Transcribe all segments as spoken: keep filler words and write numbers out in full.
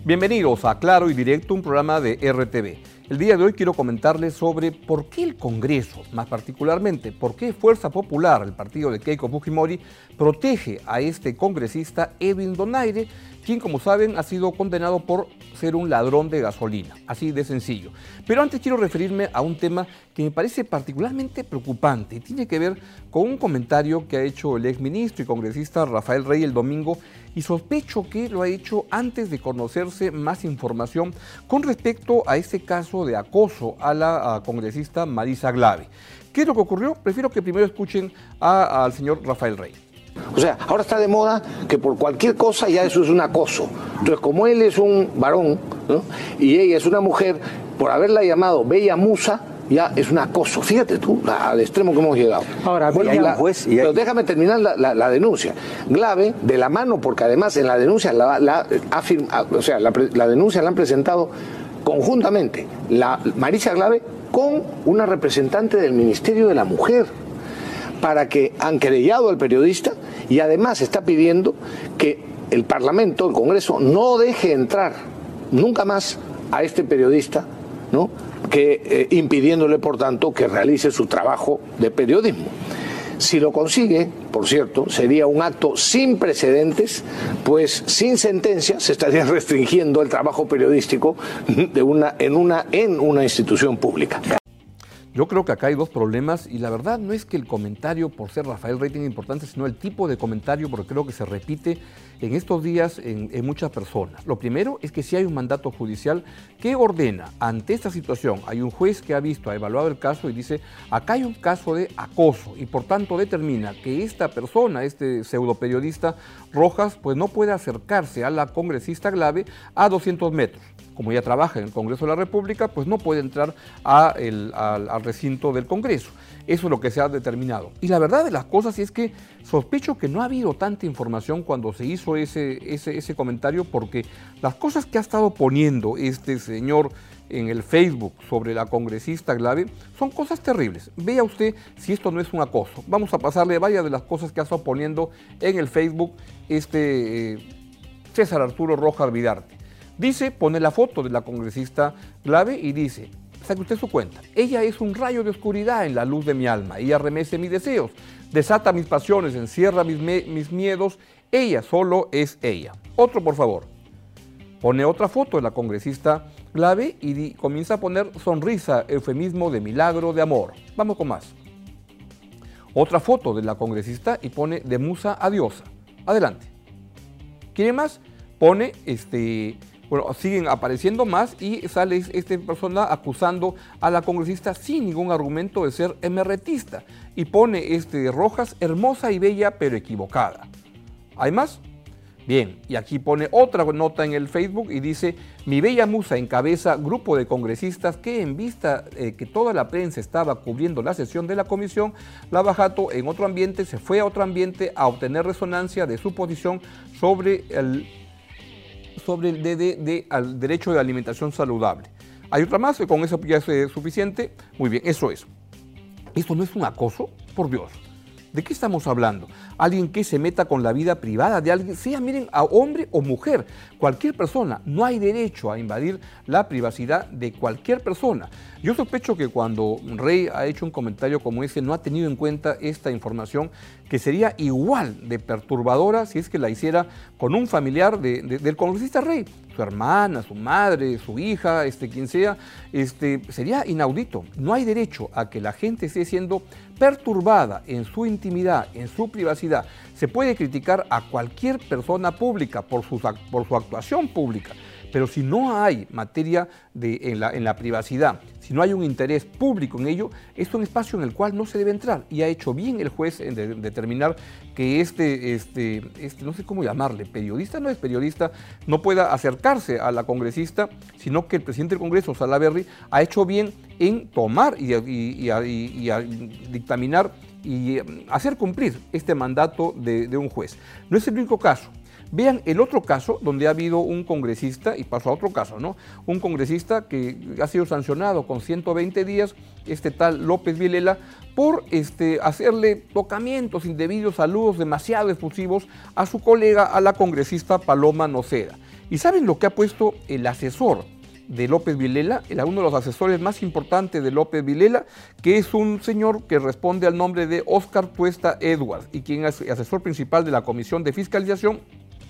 Bienvenidos a Claro y Directo, un programa de R T V. El día de hoy quiero comentarles sobre por qué el Congreso, más particularmente, por qué Fuerza Popular, el partido de Keiko Fujimori, protege a este congresista Edwin Donaire, quien, como saben, ha sido condenado por ser un ladrón de gasolina, así de sencillo. Pero antes quiero referirme a un tema que me parece particularmente preocupante y tiene que ver con un comentario que ha hecho el exministro y congresista Rafael Rey el domingo, y sospecho que lo ha hecho antes de conocerse más información con respecto a este caso de acoso a la a congresista Marisa Glave. ¿Qué es lo que ocurrió? Prefiero que primero escuchen a, al señor Rafael Rey. O sea, ahora está de moda que por cualquier cosa ya eso es un acoso. Entonces, como él es un varón, ¿no?, y ella es una mujer, por haberla llamado Bella Musa, ya es un acoso. Fíjate tú, al extremo que hemos llegado. Ahora, bueno, hay la, un juez y hay... Pero déjame terminar la, la, la denuncia. Glave, de la mano, porque además en la denuncia la, la, afirma, o sea, la, la denuncia la han presentado conjuntamente la Marisa Glave con una representante del Ministerio de la Mujer, para que han querellado al periodista, y además está pidiendo que el Parlamento, el Congreso, no deje entrar nunca más a este periodista, ¿no?, que eh, impidiéndole, por tanto, que realice su trabajo de periodismo. Si lo consigue, por cierto, sería un acto sin precedentes, pues sin sentencia se estaría restringiendo el trabajo periodístico de una, en, una, en una institución pública. Yo creo que acá hay dos problemas y la verdad no es que el comentario por ser Rafael Rey tenga importancia, sino el tipo de comentario, porque creo que se repite en estos días en, en muchas personas. Lo primero es que si hay un mandato judicial que ordena ante esta situación, hay un juez que ha visto, ha evaluado el caso y dice, acá hay un caso de acoso y por tanto determina que esta persona, este pseudo periodista Rojas, pues no puede acercarse a la congresista Glave a doscientos metros. Como ella trabaja en el Congreso de la República, pues no puede entrar a el, al, al recinto del Congreso. Eso es lo que se ha determinado. Y la verdad de las cosas es que sospecho que no ha habido tanta información cuando se hizo ese, ese, ese comentario, porque las cosas que ha estado poniendo este señor en el Facebook sobre la congresista Glave son cosas terribles. Vea usted si esto no es un acoso. Vamos a pasarle varias de las cosas que ha estado poniendo en el Facebook este eh, César Arturo Rojas Vidarte. Dice, pone la foto de la congresista Glave y dice, saque usted su cuenta, ella es un rayo de oscuridad en la luz de mi alma, ella remece mis deseos, desata mis pasiones, encierra mis, mis miedos, ella solo es ella. Otro, por favor. Pone otra foto de la congresista Glave y di, comienza a poner sonrisa, eufemismo de milagro de amor. Vamos con más. Otra foto de la congresista y pone de musa a diosa. Adelante. ¿Quiere más? Pone este... Bueno, siguen apareciendo más y sale esta persona acusando a la congresista sin ningún argumento de ser emerretista. Y pone este Rojas, hermosa y bella pero equivocada. ¿Hay más? Bien, y aquí pone otra nota en el Facebook y dice, mi bella musa encabeza grupo de congresistas que en vista eh, que toda la prensa estaba cubriendo la sesión de la comisión, Lava Jato en otro ambiente se fue a otro ambiente a obtener resonancia de su posición sobre el... sobre el de, de, de, al derecho de alimentación saludable. Hay otra más, con eso ya es suficiente. Muy bien, eso es. ¿Esto no es un acoso? Por Dios. ¿De qué estamos hablando? Alguien que se meta con la vida privada de alguien, sea, miren, a hombre o mujer, cualquier persona. No hay derecho a invadir la privacidad de cualquier persona. Yo sospecho que cuando Rey ha hecho un comentario como ese, no ha tenido en cuenta esta información, que sería igual de perturbadora si es que la hiciera con un familiar de, de, del congresista Rey, su hermana, su madre, su hija, este, quien sea, este, sería inaudito. No hay derecho a que la gente esté siendo perturbada en su intimidad, en su privacidad. Se puede criticar a cualquier persona pública por su, por su actuación pública, pero si no hay materia de, en, la, en la privacidad, si no hay un interés público en ello, es un espacio en el cual no se debe entrar. Y ha hecho bien el juez en de, determinar que este, este, este, no sé cómo llamarle, periodista, no es periodista, no pueda acercarse a la congresista, sino que el presidente del Congreso, Salaverry, ha hecho bien en tomar y, y, y, y, y dictaminar y hacer cumplir este mandato de, de un juez. No es el único caso. Vean el otro caso donde ha habido un congresista, y paso a otro caso, ¿no? Un congresista que ha sido sancionado con ciento veinte días, este tal López Vilela, por este, hacerle tocamientos indebidos, saludos demasiado efusivos a su colega, a la congresista Paloma Noceda. ¿Y saben lo que ha puesto el asesor de López Vilela, uno de los asesores más importantes de López Vilela, que es un señor que responde al nombre de Oscar Tuesta Edwards, y quien es asesor principal de la Comisión de Fiscalización,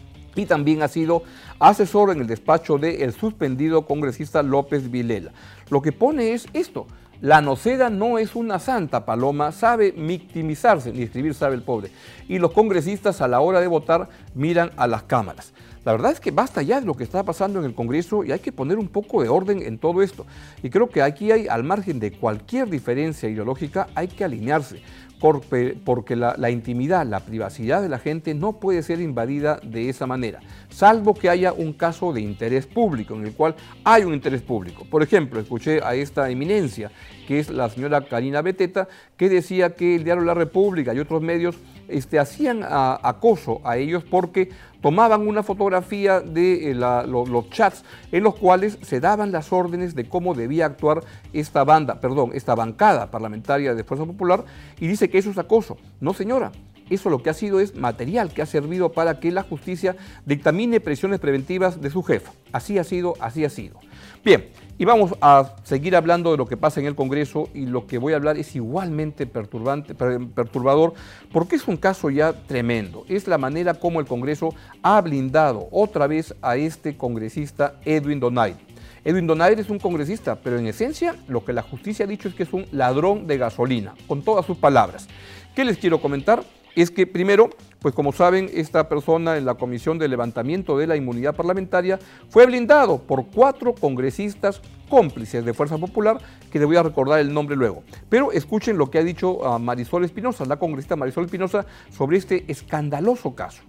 y también ha sido asesor en el despacho del suspendido congresista López Vilela? Lo que pone es esto: la Noceda no es una santa paloma, sabe victimizarse, ni escribir sabe el pobre, y los congresistas a la hora de votar miran a las cámaras. La verdad es que basta ya de lo que está pasando en el Congreso y hay que poner un poco de orden en todo esto. Y creo que aquí hay, al margen de cualquier diferencia ideológica, hay que alinearse, porque, porque la, la intimidad, la privacidad de la gente no puede ser invadida de esa manera, salvo que haya un caso de interés público, en el cual hay un interés público. Por ejemplo, escuché a esta eminencia, que es la señora Karina Beteta, que decía que el diario La República y otros medios este, hacían a, acoso a ellos porque tomaban una fotografía de eh, la, lo, los chats en los cuales se daban las órdenes de cómo debía actuar esta banda, perdón, esta bancada parlamentaria de Fuerza Popular, y dice que eso es acoso. No, señora, eso lo que ha sido es material que ha servido para que la justicia dictamine prisiones preventivas de su jefa. Así ha sido, así ha sido. Bien, y vamos a seguir hablando de lo que pasa en el Congreso, y lo que voy a hablar es igualmente perturbante, perturbador, porque es un caso ya tremendo. Es la manera como el Congreso ha blindado otra vez a este congresista Edwin Donaire. Edwin Donaire es un congresista, pero en esencia lo que la justicia ha dicho es que es un ladrón de gasolina, con todas sus palabras. ¿Qué les quiero comentar? Es que primero, pues como saben, esta persona en la Comisión de Levantamiento de la Inmunidad Parlamentaria fue blindado por cuatro congresistas cómplices de Fuerza Popular, que les voy a recordar el nombre luego. Pero escuchen lo que ha dicho a Marisol Espinosa, la congresista Marisol Espinosa, sobre este escandaloso caso.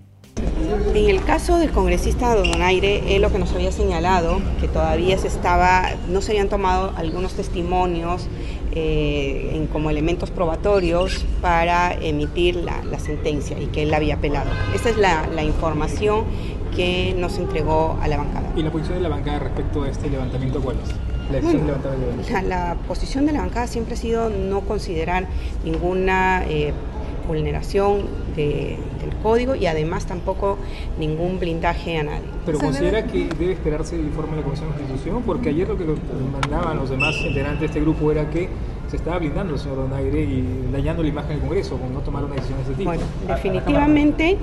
En el caso del congresista Donaire, él lo que nos había señalado, que todavía se estaba, no se habían tomado algunos testimonios eh, en, como elementos probatorios para emitir la, la sentencia, y que él la había apelado. Esta es la, la información que nos entregó a la bancada. ¿Y la posición de la bancada respecto a este levantamiento cuál es? La, bueno, de la, la posición de la bancada siempre ha sido no considerar ninguna eh, vulneración de, del código, y además tampoco ningún blindaje a nadie. ¿Pero considera que debe esperarse el informe de la Comisión de Constitución? Porque ayer lo que mandaban los demás integrantes de este grupo era que se estaba blindando el señor Donaire y dañando la imagen del Congreso con no tomar una decisión de este tipo. Bueno, definitivamente,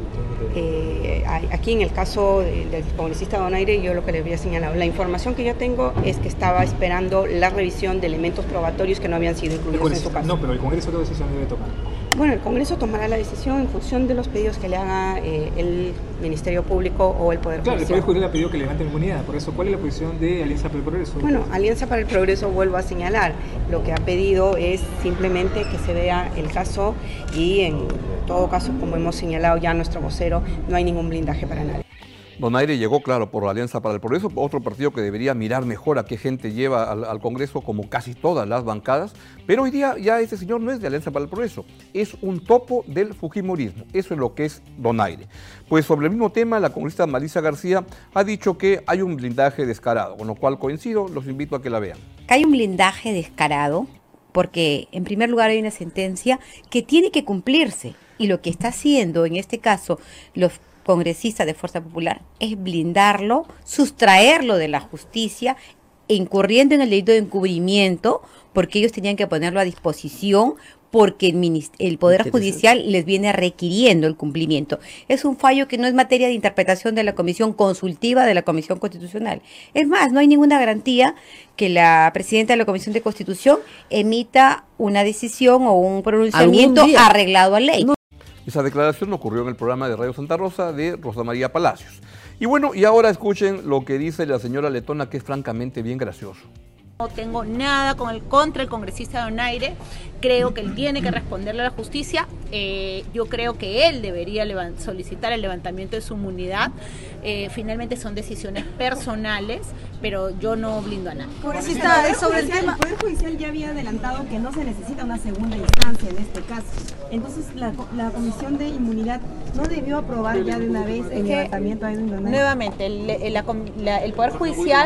eh, aquí en el caso del congresista Donaire, yo lo que le había señalado, la información que yo tengo es que estaba esperando la revisión de elementos probatorios que no habían sido incluidos en su caso. No, pero el Congreso, ¿qué decisión debe tomar? Bueno, el Congreso tomará la decisión en función de los pedidos que le haga eh, el Ministerio Público o el Poder Judicial. Claro, el Poder Judicial le ha pedido que levante inmunidad, por eso, ¿cuál es la posición de Alianza para el Progreso? Bueno, Alianza para el Progreso, vuelvo a señalar, lo que ha pedido es simplemente que se vea el caso, y en todo caso, como hemos señalado ya nuestro vocero, no hay ningún blindaje para nadie. Donaire llegó, claro, por la Alianza para el Progreso, otro partido que debería mirar mejor a qué gente lleva al, al Congreso, como casi todas las bancadas, pero hoy día ya este señor no es de Alianza para el Progreso, es un topo del fujimorismo, eso es lo que es Donaire. Pues sobre el mismo tema, la congresista Marisa García ha dicho que hay un blindaje descarado, con lo cual coincido, los invito a que la vean. Hay un blindaje descarado porque, en primer lugar, hay una sentencia que tiene que cumplirse, y lo que está haciendo en este caso los congresistas de Fuerza Popular es blindarlo, sustraerlo de la justicia, incurriendo en el delito de encubrimiento, porque ellos tenían que ponerlo a disposición, porque el, el Poder Judicial les viene requiriendo el cumplimiento. Es un fallo que no es materia de interpretación de la Comisión Consultiva de la Comisión Constitucional. Es más, no hay ninguna garantía que la presidenta de la Comisión de Constitución emita una decisión o un pronunciamiento arreglado a ley. No. Esa declaración ocurrió en el programa de Radio Santa Rosa de Rosa María Palacios. Y bueno, y ahora escuchen lo que dice la señora Letona, que es francamente bien gracioso. No tengo nada con el contra el congresista Donaire, creo que él tiene que responderle a la justicia, eh, yo creo que él debería solicitar el levantamiento de su inmunidad, eh, finalmente son decisiones personales, pero yo no blindo a nadie. Congresista, sobre el tema, el Poder Judicial ya había adelantado que no se necesita una segunda instancia en este caso, entonces la, la Comisión de Inmunidad no debió aprobar ya de una vez el levantamiento de Edwin Donaire. Nuevamente, el, el, la, el Poder Judicial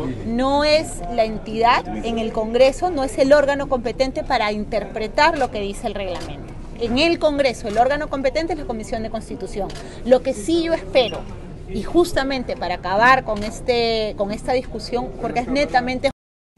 no es la entidad en el Congreso, no es el órgano competente para interpretar lo que dice el reglamento. En el Congreso, el órgano competente es la Comisión de Constitución. Lo que sí yo espero y justamente para acabar con, este, con esta discusión, porque es netamente...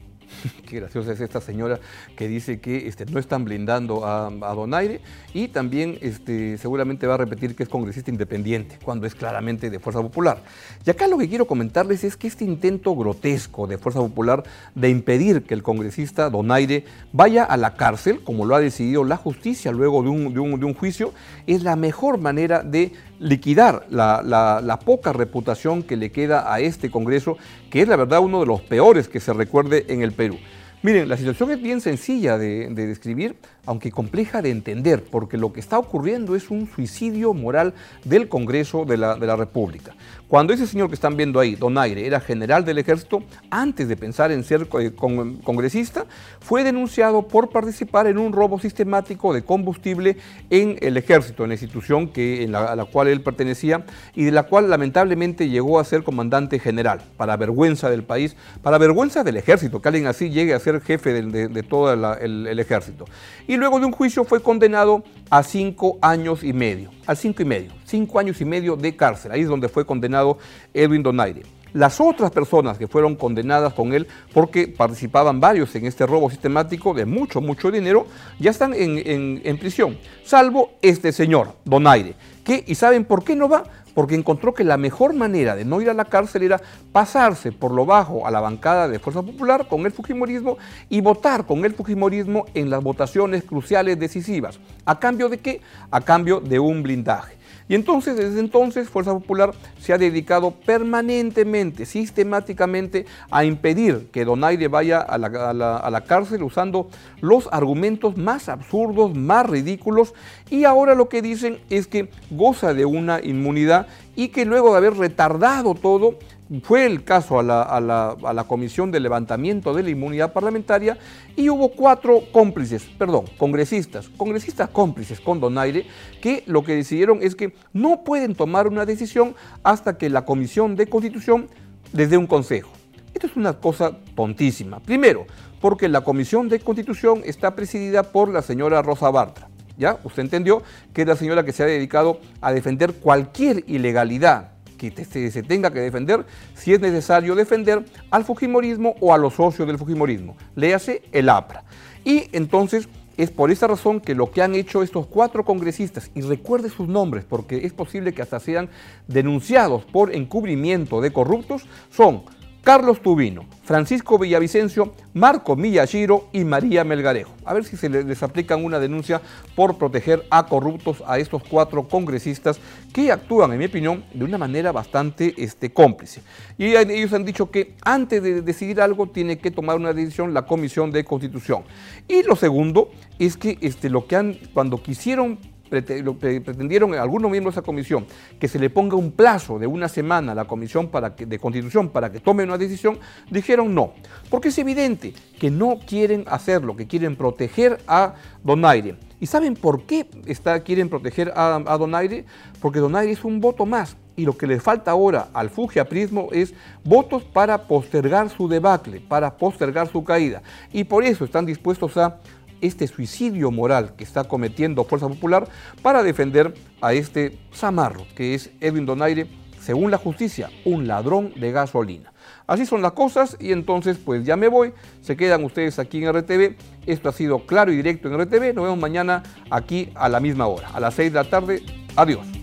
Qué graciosa es esta señora que dice que este, no están blindando a, a Donaire, y también este, seguramente va a repetir que es congresista independiente, cuando es claramente de Fuerza Popular. Y acá lo que quiero comentarles es que este intento grotesco de Fuerza Popular de impedir que el congresista Donaire vaya a la cárcel, como lo ha decidido la justicia luego de un, de un, de un juicio, es la mejor manera de liquidar la, la, la poca reputación que le queda a este Congreso, que es la verdad uno de los peores que se recuerde en el Perú. Miren, la situación es bien sencilla de, de describir, aunque compleja de entender, porque lo que está ocurriendo es un suicidio moral del Congreso de la, de la República. Cuando ese señor que están viendo ahí, Donaire, era general del Ejército, antes de pensar en ser eh, con, congresista, fue denunciado por participar en un robo sistemático de combustible en el Ejército, en la institución que, en la, a la cual él pertenecía y de la cual lamentablemente llegó a ser comandante general, para vergüenza del país, para vergüenza del Ejército, que alguien así llegue a ser jefe de, de, de todo la, el, el Ejército. Y luego de un juicio fue condenado a cinco años y medio, a cinco y medio, cinco años y medio de cárcel. Ahí es donde fue condenado Edwin Donaire. Las otras personas que fueron condenadas con él, porque participaban varios en este robo sistemático de mucho, mucho dinero, ya están en, en, en prisión, salvo este señor, Donaire, que, ¿y saben por qué no va? Porque encontró que la mejor manera de no ir a la cárcel era pasarse por lo bajo a la bancada de Fuerza Popular con el fujimorismo y votar con el fujimorismo en las votaciones cruciales decisivas. ¿A cambio de qué? A cambio de un blindaje. Y entonces, desde entonces, Fuerza Popular se ha dedicado permanentemente, sistemáticamente, a impedir que Donaire vaya a la, a la, a la cárcel usando los argumentos más absurdos, más ridículos, y ahora lo que dicen es que goza de una inmunidad y que luego de haber retardado todo, fue el caso a la, a, la, a la Comisión de Levantamiento de la Inmunidad Parlamentaria y hubo cuatro cómplices, perdón, congresistas, congresistas cómplices con Donaire, que lo que decidieron es que no pueden tomar una decisión hasta que la Comisión de Constitución les dé un consejo. Esto es una cosa tontísima. Primero, porque la Comisión de Constitución está presidida por la señora Rosa Bartra. ¿Ya? Usted entendió que es la señora que se ha dedicado a defender cualquier ilegalidad que se tenga que defender, si es necesario defender al fujimorismo o a los socios del fujimorismo, léase el APRA. Y entonces es por esa razón que lo que han hecho estos cuatro congresistas, y recuerde sus nombres porque es posible que hasta sean denunciados por encubrimiento de corruptos, son Carlos Tubino, Francisco Villavicencio, Marco Miyashiro y María Melgarejo. A ver si se les aplican una denuncia por proteger a corruptos a estos cuatro congresistas que actúan, en mi opinión, de una manera bastante este, cómplice. Y ellos han dicho que antes de decidir algo tiene que tomar una decisión la Comisión de Constitución. Y lo segundo es que este, lo que han, cuando quisieron pretendieron algunos miembros de esa comisión que se le ponga un plazo de una semana a la Comisión para que, de Constitución para que tome una decisión, dijeron no, porque es evidente que no quieren hacerlo, que quieren proteger a Donaire. ¿Y saben por qué está, quieren proteger a, a Donaire? Porque Donaire es un voto más. Y lo que le falta ahora al fujiaprismo es votos para postergar su debacle, para postergar su caída. Y por eso están dispuestos a este suicidio moral que está cometiendo Fuerza Popular para defender a este zamarro que es Edwin Donaire, según la justicia, un ladrón de gasolina. Así son las cosas y entonces pues ya me voy, se quedan ustedes aquí en R T V, esto ha sido Claro y Directo en R T V, nos vemos mañana aquí a la misma hora, a las seis de la tarde, adiós.